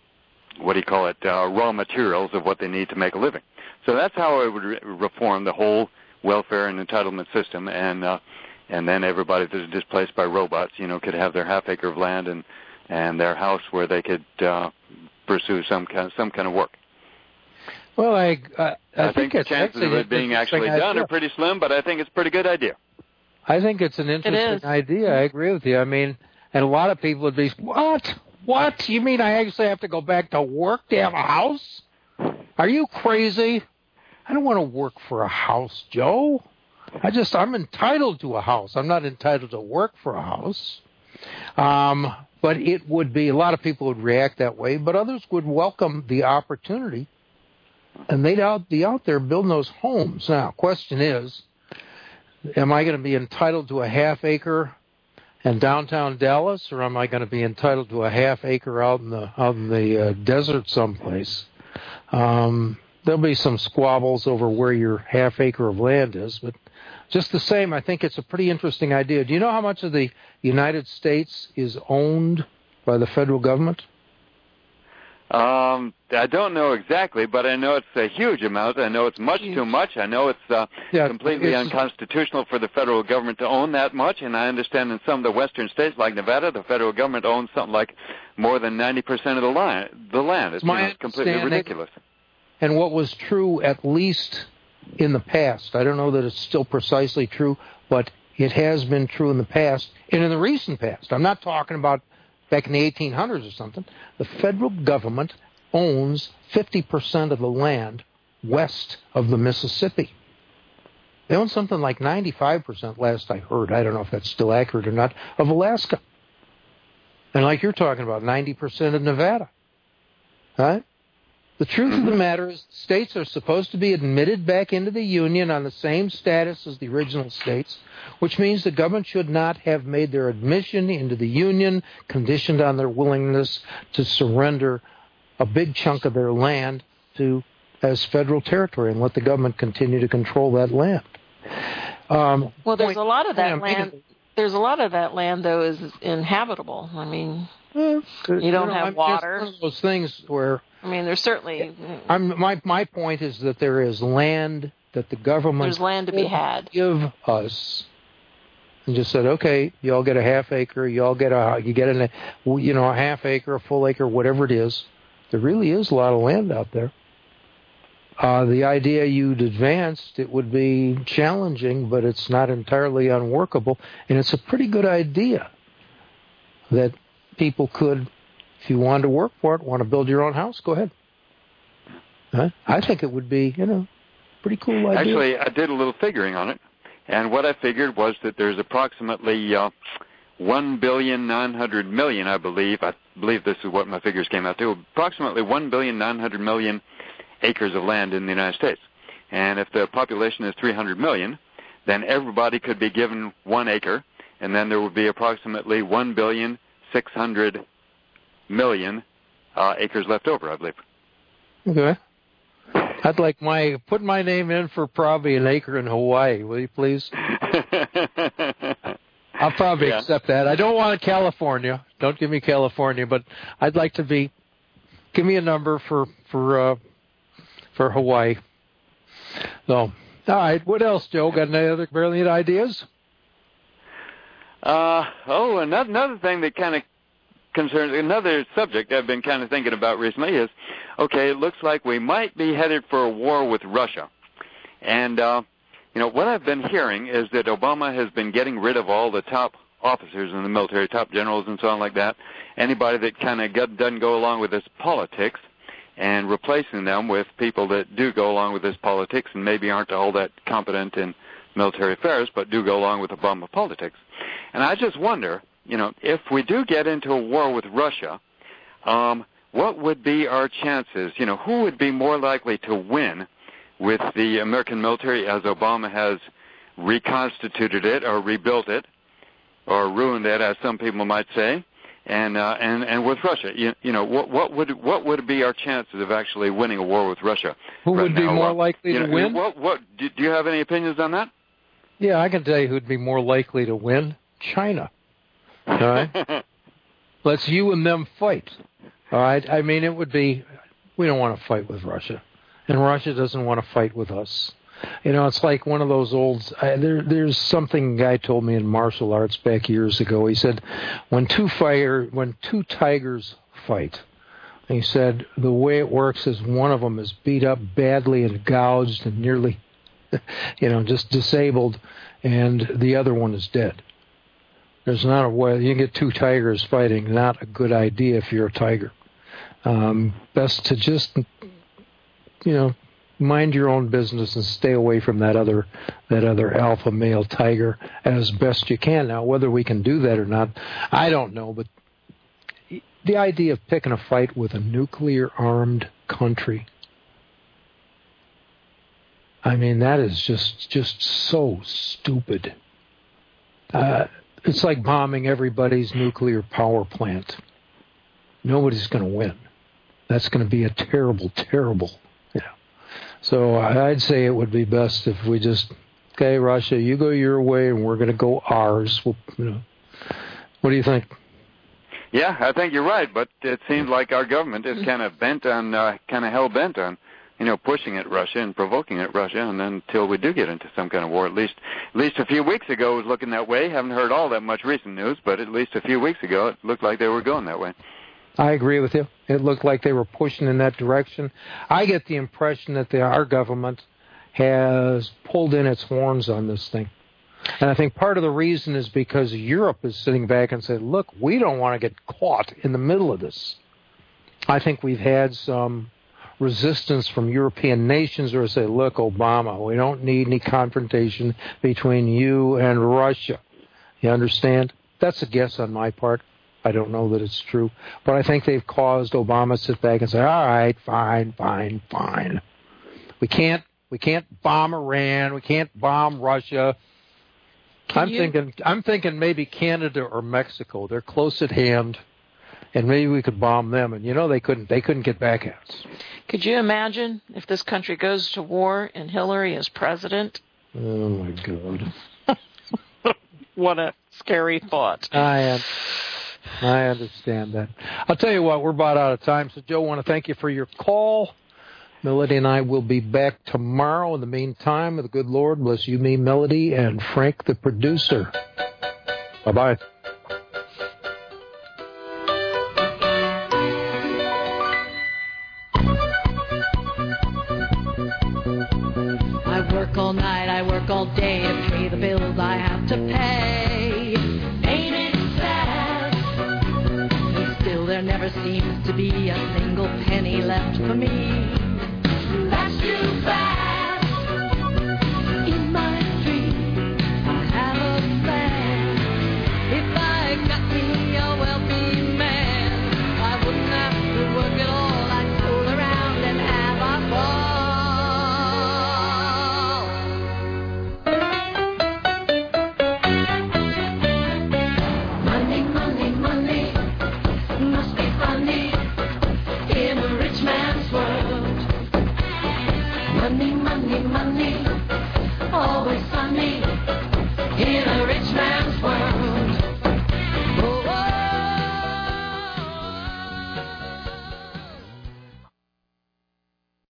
S7: materials of what they need to make a living. So that's how I would reform the whole welfare and entitlement system, and then everybody that is displaced by robots, could have their half acre of land and their house where they could pursue some kind of work.
S4: Well, I
S7: think the chances of it being actually done are pretty slim, but I think it's a pretty good idea.
S4: I think it's an interesting idea. I agree with you. I mean, and a lot of people would be, what? What? You mean I actually have to go back to work to have a house? Are you crazy? I don't want to work for a house, Joe. I'm entitled to a house. I'm not entitled to work for a house. But it would be, a lot of people would react that way, but others would welcome the opportunity, and they'd be out there building those homes. Now, question is, am I going to be entitled to a half acre in downtown Dallas, or am I going to be entitled to a half acre out in the desert someplace? There'll be some squabbles over where your half acre of land is, but just the same, I think it's a pretty interesting idea. Do you know how much of the United States is owned by the federal government?
S7: I don't know exactly, but I know it's a huge amount. I know it's much too much. I know it's completely unconstitutional for the federal government to own that much, and I understand in some of the western states like Nevada, the federal government owns something like more than 90% of the land. It's completely ridiculous.
S4: And what was true, at least in the past, I don't know that it's still precisely true, but it has been true in the past, and in the recent past. I'm not talking about back in the 1800s or something. The federal government owns 50% of the land west of the Mississippi. They own something like 95%, last I heard. I don't know if that's still accurate or not, of Alaska. And like you're talking about, 90% of Nevada. Right? The truth of the matter is states are supposed to be admitted back into the Union on the same status as the original states, which means the government should not have made their admission into the Union conditioned on their willingness to surrender a big chunk of their land as federal territory and let the government continue to control that land.
S3: Well, there's a lot of that land. There's a lot of that land, though, is inhabitable. I mean, you don't have water.
S4: It's one of those things where...
S3: I mean, there's certainly...
S4: My point is that there is land that the government...
S3: There's land to be had.
S4: ...give us. And just said, okay, you all get a half acre, a half acre, a full acre, whatever it is. There really is a lot of land out there. The idea you'd advanced, it would be challenging, but it's not entirely unworkable. And it's a pretty good idea that people could... If you wanted to work for it, want to build your own house, go ahead. I think it would be, pretty cool idea.
S7: Actually, I did a little figuring on it, and what I figured was that there's approximately 1,900,000,000, I believe this is what my figures came out to, approximately 1,900,000,000 acres of land in the United States. And if the population is 300 million, then everybody could be given 1 acre, and then there would be approximately 1,600,000,000 acres left over, I believe.
S4: Okay. I'd like put my name in for probably an acre in Hawaii, will you please? I'll probably accept that. I don't want California. Don't give me California, but I'd like to give me a number for Hawaii. So, all right. What else, Joe? Got any other brilliant ideas?
S7: Another thing that kind of concerns, another subject I've been kind of thinking about recently is, okay, it looks like we might be headed for a war with Russia. And, what I've been hearing is that Obama has been getting rid of all the top officers in the military, top generals and so on like that, anybody that kind of doesn't go along with this politics, and replacing them with people that do go along with this politics and maybe aren't all that competent in military affairs, but do go along with Obama politics. And I just wonder, if we do get into a war with Russia, what would be our chances? Who would be more likely to win with the American military as Obama has reconstituted it or rebuilt it or ruined it, as some people might say, and with Russia? What would be our chances of actually winning a war with Russia?
S4: Who would be more likely to win?
S7: Do you have any opinions on that?
S4: Yeah, I can tell you who'd be more likely to win. China. All right? Let's you and them fight. All right? I mean, it would be, we don't want to fight with Russia. And Russia doesn't want to fight with us. It's like one of those old, there's something a guy told me in martial arts back years ago. He said, when two tigers fight, he said, the way it works is one of them is beat up badly and gouged and nearly, just disabled, and the other one is dead. There's not a way, you get two tigers fighting, not a good idea if you're a tiger. Best to just, mind your own business and stay away from that other alpha male tiger as best you can. Now, whether we can do that or not, I don't know, but the idea of picking a fight with a nuclear-armed country, I mean, that is just so stupid. It's like bombing everybody's nuclear power plant. Nobody's going to win. That's going to be a terrible, terrible. So I'd say it would be best if we just, okay, Russia, you go your way and we're going to go ours. What do you think?
S7: Yeah, I think you're right, but it seems like our government is kind of hell-bent on, pushing at Russia and provoking at Russia, and then until we do get into some kind of war. At least a few weeks ago it was looking that way. Haven't heard all that much recent news, but at least a few weeks ago it looked like they were going that way.
S4: I agree with you. It looked like they were pushing in that direction. I get the impression that our government has pulled in its horns on this thing. And I think part of the reason is because Europe is sitting back and said, look, we don't want to get caught in the middle of this. I think we've had some resistance from European nations who say, look, Obama, we don't need any confrontation between you and Russia. You understand? That's a guess on my part. I don't know that it's true. But I think they've caused Obama to sit back and say, all right, fine. We can't bomb Iran. We can't bomb Russia. I'm thinking maybe Canada or Mexico. They're close at hand, and maybe we could bomb them. And they couldn't get back at us.
S3: Could you imagine if this country goes to war and Hillary is president?
S4: Oh my God!
S3: What a scary thought.
S4: I understand that. I'll tell you what, we're about out of time. So, Joe, I want to thank you for your call. Melody and I will be back tomorrow. In the meantime, the good Lord bless you, me, Melody, and Frank, the producer. Bye-bye.
S8: I work all night, I work all day to pay the bills I have to pay. Ain't it sad? And still there never seems to be a single penny left for me. That's too bad. In my dream, I have a plan. If I got me a wealthy man, I wouldn't have to work at all. I'd fool around and have a ball. Money, money, money, must be funny in a rich man's world. Money, money, money, always sunny in a rich man's world.